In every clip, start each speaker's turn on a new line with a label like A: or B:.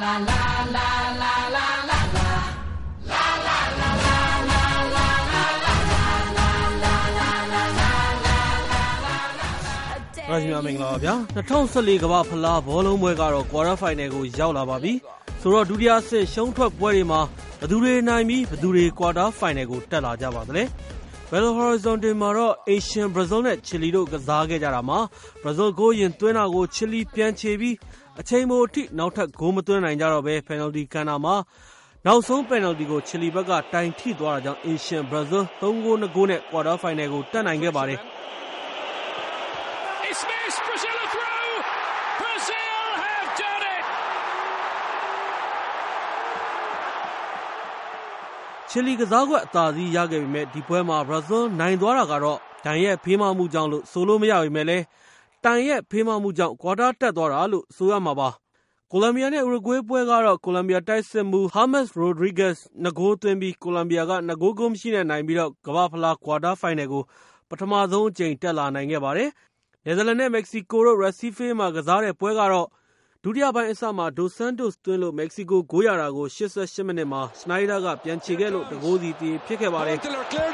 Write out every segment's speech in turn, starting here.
A: မင်္ဂလာပါဗျာ2014ကမ္ဘာဖလားဘောလုံးပွဲကတော့ quarter final ကိုရောက်လာပါပြီဆိုတော့ဒုတိယဆင့်ရှုံးထွက်ပွဲတွေမှာဘယ်သူတွေနိုင်ပြီးဘယ်သူတွေ quarter final ကိုတက်လာကြပါသလဲ Belo Horizonte မှာတော့ Asian Brazil နဲ့ Chile တို့ကစားခဲ့ကြတာမှာ Brazil ဂိုးရင်သွင်းတာကို Chile ပြန်ချေပြီးအချိန်ပိုအထိနောက်ထပ်ဂိုးမသွင်းနိုင်ကြတော့ဘဲ penalty ကန်တာမှာနောက်ဆုံး penalty ကို Chile ဘက်ကတိုင်ထိသွားတာကြောင့် Asian Brazil 3-2 နဲ့ quarter final ကိုတက်နိုင်ခဲ့ပါတယ်ချီလီကစားကွက်အသာစီးရခဲ့ပေမဲ့ဒီပွဲမှာ Brazil နိုင်သွားတာကတော့တန်ရဲ့ဖေးမမှုကြောင့်လို့ဆိုလို့မရပေမဲ့လည်းတန်ရဲ့ဖေးမမှုကြောင့် quarter တက်သွားတာလို့ဆိုရမှာပါကိုလံဘီယာနဲ့ဥရုဂွေးပွဲကတော့ကိုလံဘီယာတိုက်စစ်မှု James Rodriguez 2 ဂိုးသွင်းပြီးကိုလံဘီယာက2 ဂိုးကိုမရှိနဲ့နိုင်ပြီးတော့ကမ္ဘာဖလား quarter final ကိုပထမဆုံးအကြိမ်တက်လာနိုင်ခဲ့ပါတယ်နယ်သာလန်နဲ့မက္ကဆီကိုတို့ Recife မှာကစားတဲ့ပွဲကတော့ဒုတိယပိုင်းအစမှာ Dos Santos သွင်းလို့မက္ကဆီကိုဂိုးရတာကို88မိနစ်မှာ Sneijder ကပြန်ချေခဲ့လို့တဂိုးစီတည်ဖြစ်ခဲ့ပါတယ်ဒါ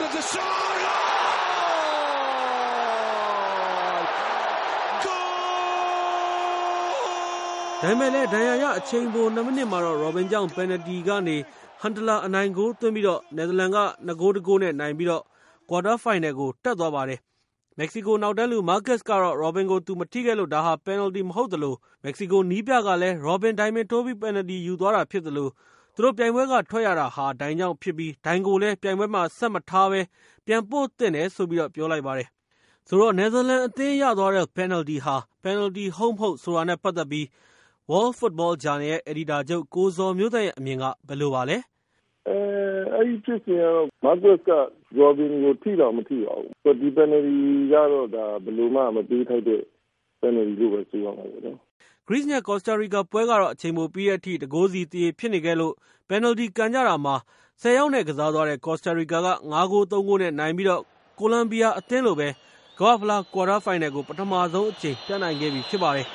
A: ပေမဲ့လည်းဒဏ်ရာရအချိန်ပို2မိနစ်မှာတော့ Robin ကြောင့် penalty ကနေ Huntelaar အနိုင်ဂိုးသွင်းပြီးတော့နယ်သာလန်က2 ဂိုး 1 ဂိုးနဲ့နိုင်ပြီးတော့ quarter final ကိုတက်သွားပါတယ်မက္ကဆီကိုနောက်တန်းလူ Marcus ကတော့ Robin ကိုသူမထိခဲ့လို့ဒါဟာ penalty မဟုတ်သလိုမက္ကဆီကိုနီးပြကလည်း Robin ဒိုင်မင်ထိုးပြီး penalty ယူသွားတာဖြစ်သလိုသူတို့ပြိုင်ပွဲကထွက်ရတာဟာဒိုင်ကြောင့်ဖြစ်ပြီးဒိုင်ကိုလည်းပြိုင်ပွဲမှာဆက်မထားပဲပြန်ပို့သင့်တယ်ဆိုပြီးတော့ပြောလိုက်ပါတယ်ဆိုတော့နယ်သာလန်အသင်းရသွားတဲ့ penalty ဟာ penalty ဟုတ်မဟုတ်ဆိုတာနဲ့ပတ်သက်ပြီး World Football Journal ရဲ့ editor ချုပ်ကိုဇော်မျိုးသက်ရဲ့အမြင်ကဘယ်လိုပါလဲ
B: အဲ့ဒီဖြစ်စဉ်ကတော့ Marcus က Robin ကိုထိတော့မထိပါဘူး။ဒီ penalty ကတော့ဒါဘယ်လိုမှမပေးထိုက်တဲ့ penalty လို့ပဲဆိုရမှာပေါ့နော်
A: Greece နဲ့ Costa Rica ပွဲကတော့အချိန်ပိုပြီးတဲ့အထိတဂိုးစီတည်ဖြစ်နေခဲ့လို့ penalty ကန်ကြတာမှာ10 ယောက်နဲ့ကစားသွားတဲ့ Costa Rica က5 ဂိုး 3 ဂိုးနဲ့နိုင်ပြီးတော့ကိုလံဘီယာအသင်းလိုပဲကမ္ဘာဖလား quarter final ကိုပထမဆုံးအကြိမ်တက်နိုင်ခဲ့ပြီဖြစ်ပါတယ်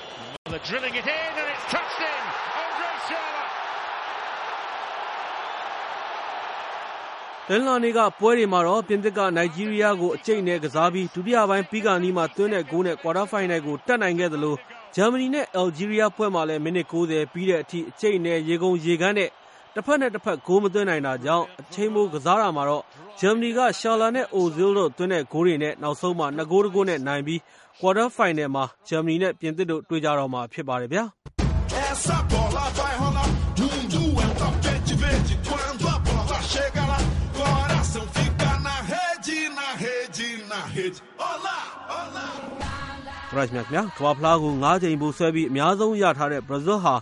A: တနင်္လာနေ့ကပွဲတွေမှာတော့ပြင်သစ်ကနိုင်ဂျီးရီးယားကိုအကျိတ်နဲ့ကစားပြီးဒုတိယပိုင်းပြီးခါနီးမှာသွင်းတဲ့ဂိုးနဲ့ quarter final ကိုတက်နိုင်ခဲ့သလိုဂျာမနီနဲ့အယ်ဂျီးရီးယားပွဲမှာလည်းမိနစ်90ပြီးတဲ့အထိအကျိတ်နဲ့ရေကုန်ရေကန်းနဲ့တစ်ဖက်နဲ့တစ်ဖက်ဂိုးမသွင်းနိုင်တာကြောင့်အချိန်မိုးကစားတာမှာတော့ဂျာမနီကရှာလာနဲ့အိုဇီလ်တို့သွင်းတဲ့ဂိုးတွေနဲ့နောက်ဆုံးမှာ2 ဂိုး 1 ဂိုးနဲ့နိုင်ပြီး quarter final မှာဂျာမနီနဲ့ပြင်သစ်တို့တွေ့ကြတော့မှာဖြစ်ပါတယ်ဗျာRight မြတ်ကမ္ဘာဖလားကို9 ကြိမ်ပိုဆွဲပြီးအများဆုံးရထားတဲ့ Brazil ဟာ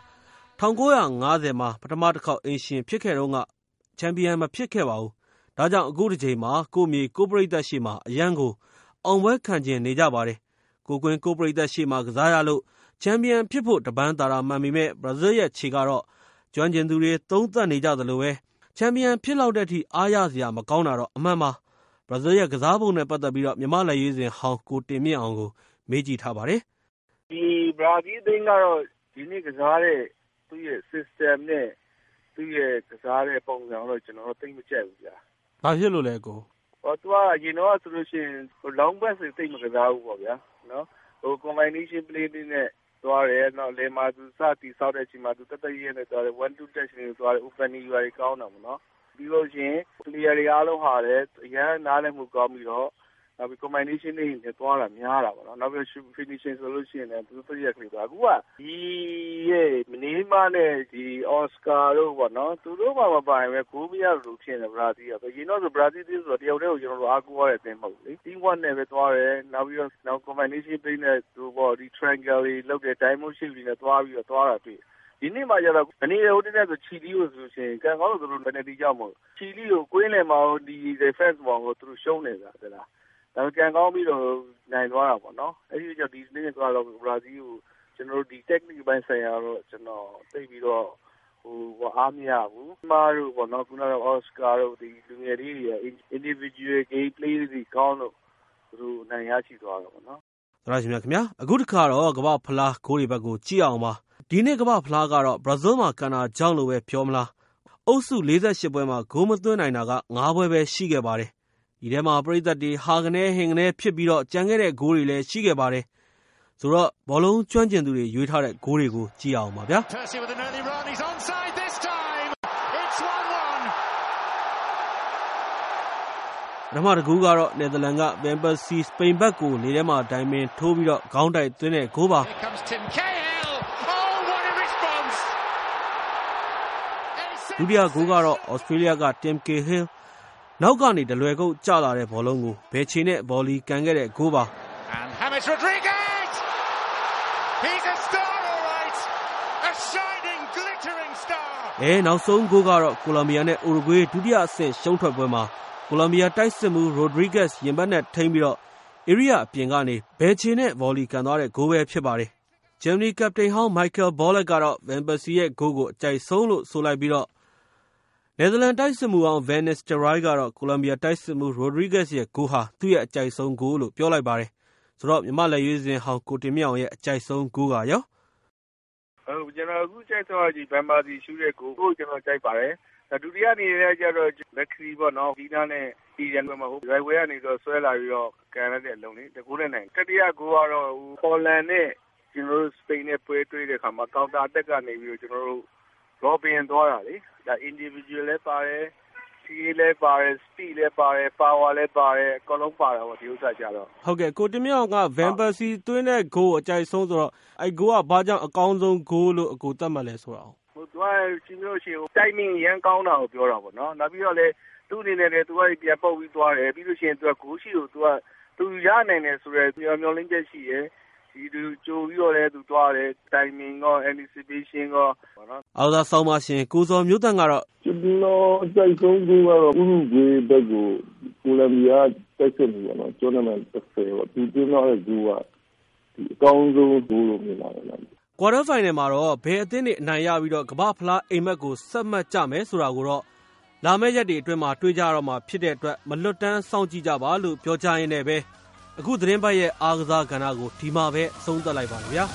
A: 1950မှာပထမတစ်ခေါက်အိမ်ရှင်ဖြစ်ခဲ့တော့ကချန်ပီယံမဖြစ်ခဲ့ပါဘူး။ဒါကြောင့်အခုတစ်ချိန်မှာကိုမြေကိုပရိသတ်ရှေ့မှာအရန်ကိုအောင်ပွဲခံကျင်နေကြပါတယ်။ကိုကွင်းကိုပရိသတ်ရှေ့မှာကစားရလို့ချန်ပီယံဖြစ်ဖို့တပန်းတာတာမှန်ပေမဲ့ Brazil ရဲ့ခြေကတော့ကျွမ်းကျင်သူတွေသုံးသပ်နေကြသလိုပဲချန်ပီယံဖြစ်လောက်တဲ့အထိအားရစရာမကောင်းတာတော့အမှန်ပါ။ Brazil ရဲ့ကစားပုံနဲ့ပတ်သက်ပြီးတော့မြမလက်ရွေးစင်ဟောင်းကိုတင်မြင့်အောင်ကိုမေးကြည့်ထားပါတယ်
C: ဒီ Brazil အသင်းကတော့ဒီနေ့ကစားတဲ့သူ့ရဲ့ system နဲ့သူ့ရဲ့ကစားတဲ့ပုံစံတော့ကျွန်တော်တို့သိမကြိုက်ဘူးဗျာ
A: ။ဘာဖြစ်လို့လဲကို
C: ။သူကရင်တော့ဆိုလို့ရှိရင် long pass တွေသိမကစားဘူးပေါ့ဗျာ။နော်။combination play နဲ့သွားတယ်နောက်လေမာသူစတီဆောက်တဲ့အချိန်မှာသူတက်တက်ရဲနဲ့သွားတယ်1-2 touch တွေသွားတယ် open တွေကောင်းတာပေါ့နော်။ပြီးလို့ရှိရင် player တွေအားလုံးဟာလည်းအရန်နားလည်မှုကောင်းပြီးတော့နောက်ပြီး combination တွေနဲ့သွားတာများတာပေါ့နော်နောက်ပြီး finishing ဆိုလို့ရှိရင်လည်းသူတို့ရက်ကလေးသွားအခုကဒီရဲ့မနေမနဲ့ဒီ Oscar တို့ပေါ့နော်သူတို့မှမပိုင်ပဲဂိုးမရလို့ဖြစ်နေ Brazil ကရင်တော့ဆို Brazil တင်းဆိုတယောက်တည်းကိုကျွန်တော်တို့အားကိုးရတဲ့အသင်းမဟုတ်ဘူးလေ team work နဲ့ပဲသွားတယ်နောက်ပြီးတော့ combination play နဲ့သူပေါ့ဒီ triangle တွေလုပ်တဲ့ diamond shape တွေနဲ့သွားပြီးတော့သွားတာတွေ့ဒီနေ့မှကျတော့အနေနဲ့ဟိုတင်းနဲ့ဆိုချီလီကိုဆိုရှင်ကန်ကောင်းလို့သူတို့ penalty ကြောက်မို့ချီလီကိုကွင်းလယ်မှာဒီ defense ဘောင်ကိုသူတို့ရှုံးနေတာတဲ့လားဒါပေမဲ့ကန်ကောင်းပြီးတော့နိုင်သွားတာပေါ့နော်အဲ့ဒီကြောင့်ဒီနေ့ကတော့ Brazil ကိုကျွန်တော်တို့ဒီ technique ပိုင်းဆိုင်ရာတော့ကျွန်တော်သိပြီးတော့အားမရဘူးမားတို့ပေါ့နော်ခုနက Oscar တို့ဒီလူငယ်လေးတွေ individual game play တွေကောင်းလို့သူတို့နိုင်ရရှိသွားတော့ပေါ့နော်
A: ။ဒါရှင်များခင်ဗျာအခုတစ်ခါတော့ကမ္ဘာဖလားဂိုးတွေဘက်ကိုကြည့်အောင်ပါ။ဒီနှစ်ကမ္ဘာဖလားကတော့ဘရာဇီးမှာကန်တာကြောင့်လို့ပဲပြောမလားအုပ်စု48ပွဲမှာဂိုးမသွင်းနိုင်တာက9ပွဲပဲရှိခဲ့ပါတယ်ဒီထဲမှာပရိသတ်တွေဟာကနေဟင်ကနေဖြစ်ပြီးတော့ကြံခဲ့တဲ့ဂိုးတွေလည်းရှိခဲ့ပါတယ်ဆိုတော့ဘောလုံးကျွမ်းကျင်သူတွေရွေးထားတဲ့ဂိုးတွေကိုကြည့်အောင်ပါဗျာပထမတစ်ကူကတော့နယ်သာလန်ကဗန်ပါစီစပိန်ဘက်ကိုလေထဲမှာဒိုင်မင်ထိုးပြီးတော့ခေါင်းတိုက်သွင်းတဲ့ဂိုးပါဒုတိယဂိုးကတော့ဩစတြေးလျက Tim Cahill နောက်ကနေဒလွယ်ကုတ်ကျလာတဲ့ဘောလုံးကိုဘယ်ချေနဲ့ဘော်လီကန်ခဲ့တဲ့ဂိုးပါနောက်ဆုံးဂိုးကတော့ကိုလံဘီယာနဲ့ဥရုဂွေးဒုတိယအဆင့်ရှုံးထွက်ပွဲမှာကိုလံဘီယာတိုက်စစ်မှု Rodriguez ရင်ဘတ်နဲ့ထိန်းပြီးတော့ area အပြင်ကနေဘယ်ချေနဲ့ဘော်လီကန်သွားတဲ့ဂိုးပဲဖြစ်ပါတယ်ဂျာမနီကပတိန်ဟောင်း Michael Ballack ကတော့ Van Persie ရဲ့ဂိုးကိုအကြိုက်ဆုံးလို့ဆိုလိုက်ပြီးတော့နယ်သာလန်တိုက်စစ်မှုအောင် Van Nistelrooy ကတော့ကိုလံဘီယာတိုက်စစ်မှု Rodriguez ရဲ့ဂိုးဟာသူ့ရဲ့အကြိုက်ဆုံးဂိုးလို့ပြောလိုက်ပါတယ်ဆိုတော့မြန်မာလက်ရွေးစင်ဟောင်းကိုတင်မြအောင်ရဲ့အကြိုက်ဆုံးဂိုးကရော
C: ကျွန်တော်အခုကြိုက်တော့ဒီ Van Persie ရှူတဲ့ဂိုးကိုကျွန်တော်ကြိုက်ပါတယ်ဒုတိယအနေနဲ့ကျတော့မက်ခရီပေါ့နော်ဒီနာနဲ့ဒီရန်မှာမဟုတ်ရိုက်ဝဲကနေတော့ဆွဲလာပြီးတော့ကန်ရတဲ့အလုံးလေးတကူနဲ့နိုင်တတိယဂိုးကတော့ဟော်လန်နဲ့ကျွန်တော်တို့စပိန်နဲ့ပွဲတွေ့တဲ့ခါမှာကောင်တာအတက်ကနေပြီးတော့ကျွန်တော်တို့ရောဘင်သွားတာလေဒါ individual လည်းပါတယ်စီးလည်းပါတယ် speed လည်းပါတယ် power လည်းပါတယ်အကုန်လုံးပါတာပေါ့ဒီဥစ္စာကြတော့
A: ဟုတ်ကဲ့ကိုတင်မြောင်က Van Persie သွင်းတဲ့ဂိုးအကြိုက်ဆုံးဆိုတော့အဲဂိုးကဘာကြောင့်အကောင်းဆုံးဂိုးလို့အကိုသတ်မှတ်လဲဆိုတော့
C: သူကချင်းမျိုးရှင် timing ရန်ကောင်းတာကိုပြောတာပေါ့နော်နောက်ပြီးတော့လေသူ့အနေနဲ့လည်းသူကပြန်ပုတ်ပြီးသွားတယ်ပြီးလို့ရှိရင်သူကဂိုးရှိကိုသူရနိုင်တယ်ဆိုတော့မျောလင်းချက်ရှိရဲ့ဒီသူကြိုပြီးတော့လည်းသူသွားတယ် timing ရော anticipation ရောပေါ့နော်
A: အော်သာဆောင်းပါရှင်ကိုစောမျိုးတန်ကတော့
B: ကျွန်တော်အကြိုက်ဆုံးဂိုးကတော့ဥရုဂွေးဘက်ကိုကိုလံဘီယာတိုက်စစ်မှုပေါ့နော်ဂျော်နမန်တစ်ဆယ်ပေါ့သူတင်တော့တဲ့ဂိုးကဒီအကောင်းဆုံးဂိုးလို့မြင်ပါတယ်လား
A: ကွာတာဖိုင်နယ်မှာတော့ဘယ်အသင်းတွေအနိုင်ရပြီးတော့ကမ္ဘာဖလားအိမ်မက်ကိုဆက်မှတ်ကြမယ်ဆိုတာကိုတော့လာမယ့်ရက်တွေအတွင်းမှာတွေးကြတော့မှာဖြစ်တဲ့အတွက်မလွတ်တမ်းစောင့်ကြည့်ကြပါလို့ပြောကြရင်းနဲ့ပဲအခုသတင်းပတ်ရဲ့အားကစားကဏ္ဍကိုဒီမှာပဲအဆုံးသတ်လိုက်ပါမယ်ဗျာ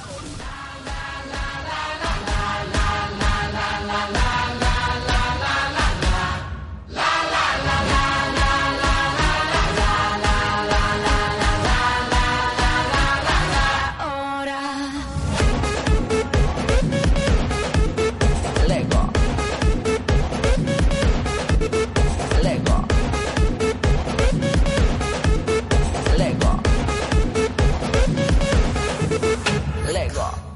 D: Lego